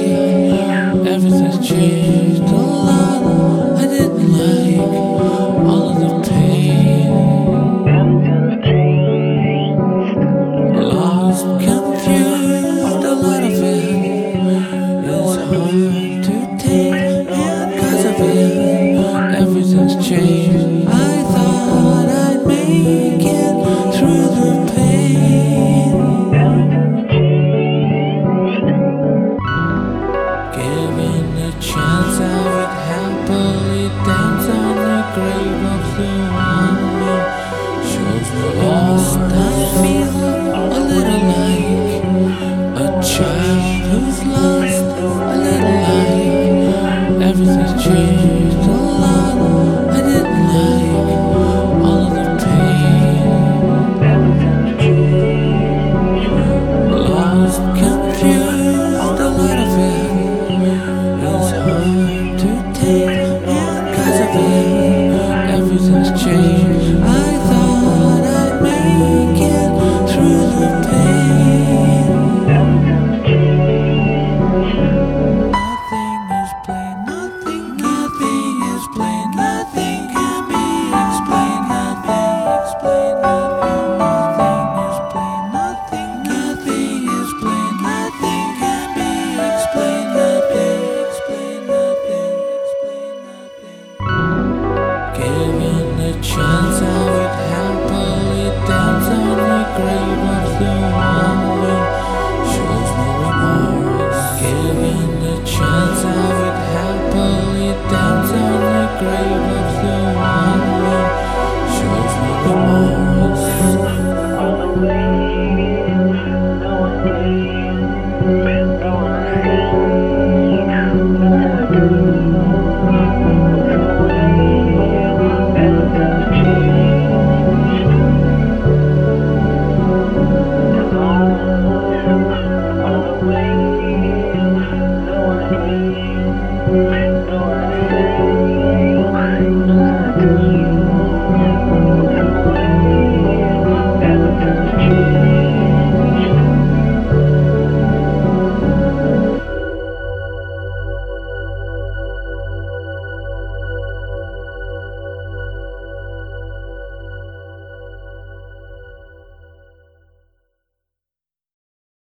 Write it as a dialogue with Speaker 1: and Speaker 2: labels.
Speaker 1: Everything's changed a lot. I didn't like all of the pain. Lost, confused, a lot of it is hard to take. And 'cause of it, everything's changed. I thought I'd make it through the pain. Given a chance, I would happily dance on the grave of the one who shows me lost. I feel a little like a child who's lost, a little like everything's changed a lot. I didn't like all of the pain. Lost, confused, a lot of it is hard to take. And 'cause of it, everything's changed. I thought I'd make it through the pain. Nothing is plain, nothing is plain, nothing can be explained, nothing explained, nothing is plain, nothing is plain, nothing can be explained, nothing explained, nothing explained, nothing. Given a chance, I would happily dance on the grave of the one who shows me remorse. Given a chance, I would happily dance on the grave of the one who shows me remorse.
Speaker 2: All the ways, no one been through the same.